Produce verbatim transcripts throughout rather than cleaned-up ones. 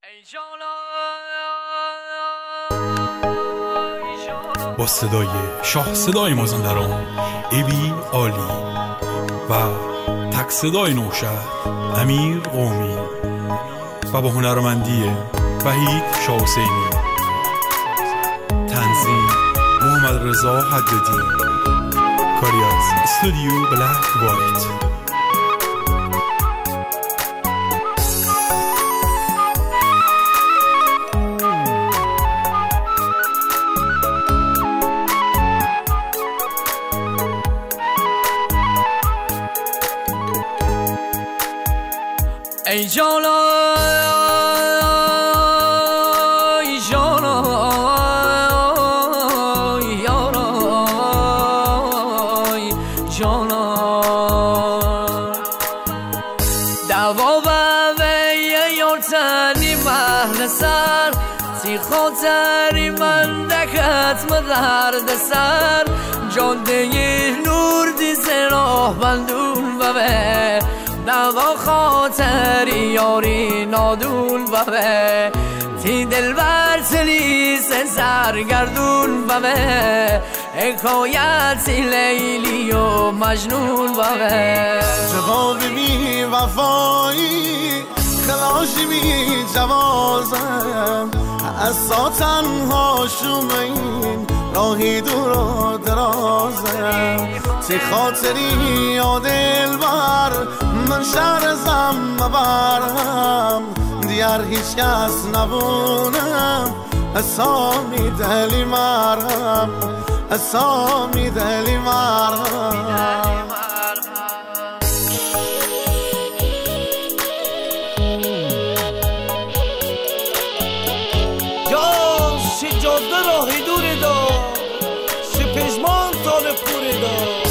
با صدای شاه صدای مازندران ابی عالی و تک صدای نوشهر امیر قومی و با هنرمندی وحید شاه حسینی، تنظیم محمد رضا حدادی، کاری از استودیو بلک وایت. ای جانا ای جانا یارا جانا دوا و یار تنی محل سر سی خاطری من دکت مدرد سر جان دیه نور دیز راه بندون و به دوا خاطری یاری نادون و به تی دل بر تلیس سرگردون و به حکایتی لیلی و مجنون و به جواب بی وفایی خلاشی بی جوازم از تنها شومین راهی دور و درازم تی خاطری یا دل بر من شهر زم مبرم دیار هیچ کس نبونم اسامی دلی مرم اسامی دلی مرم جان سی جاده راهی دوری دا سی پشمان طالب پوری دا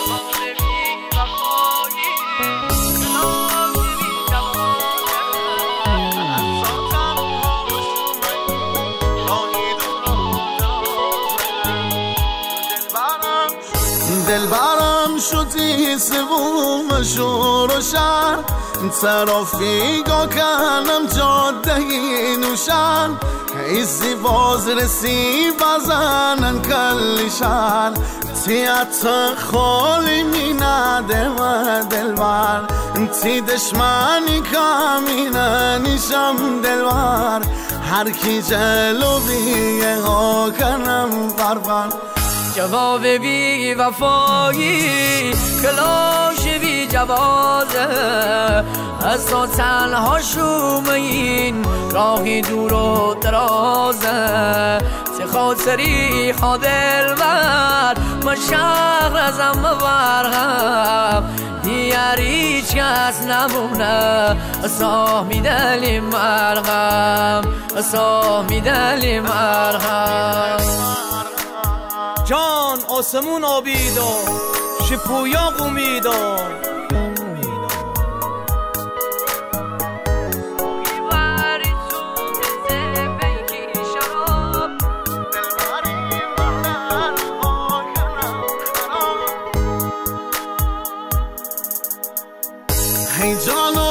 دل برم شدی سوم شور و شهر ترافیگا کنم جاده نوشن ایزی باز رسی بزنن کلی شهر تیت خالی می نده و دل بر تی دشمنی کمینه نیشم دل بر هر کی جلو بیه ها کنم بربر جواب بی وفایی کلاش بی جوازه از تو تنها شومین راهی دور و درازه سی خاطری خادل بر من شهر ازم برغم دیگر هیچ کس نمونه اسامی دلی مرغم اسامی دلی مرغم جان آسمون آبیدا شپویا قومیدا هی جانا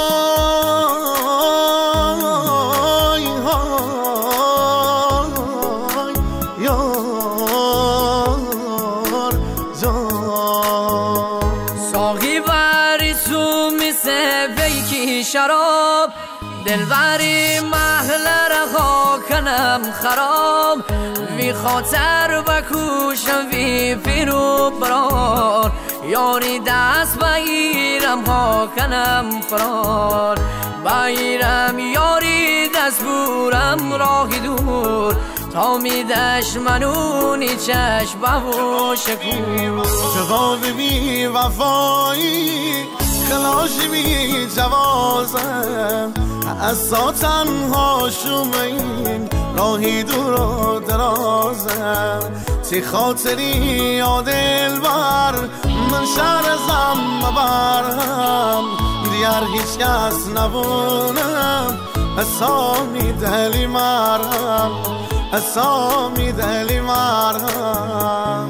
ساقی بری تو میسه بیکی شراب دلبری محل رها کنم خراب وی خاطر بکوشم وی پیرو برار یاری دست بگیرم ها کنم فرار بگیرم یاری دست بورم راهی دور تا میدش منونی چشم و شکور جواب بی وفایی خلاشی بی جوازم از تا تنها شومین راهی دور و درازم تی خاطری یا دل بر من شهر زم مبرم دیار هیچ کس نبونم اسامی دلی مرم اسامی دلی مرم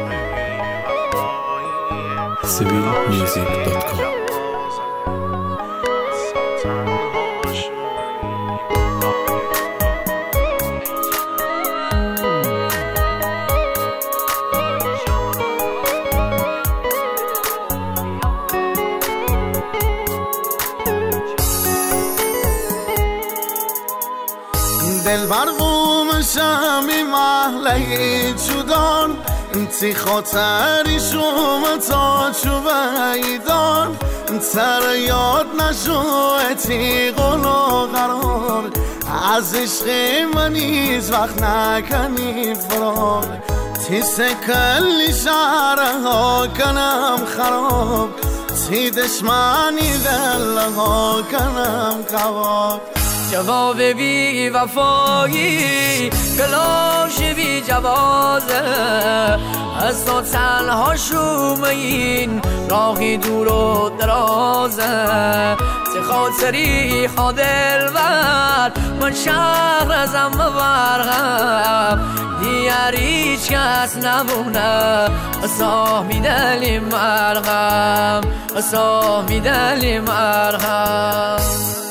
سیویل میوزیک دات کام دل برقوم شمی محله چودان انتی خاطری شوم تا چوبیدان تر یاد نشویتی قلو قرار از عشق منیز وقت نکنی فرار تیس کلی شهرها کنم خراب تی دشمنی دلها کنم قواب جواب بی وفایی کلاش بی جوازه از تو تنها شوم این راهی دور و درازه چه خاطری خادل بر من شهر ازم برغم دیگر هیچ کس نمونه اصاه می دلی مرغم اصاه می دلی مرغم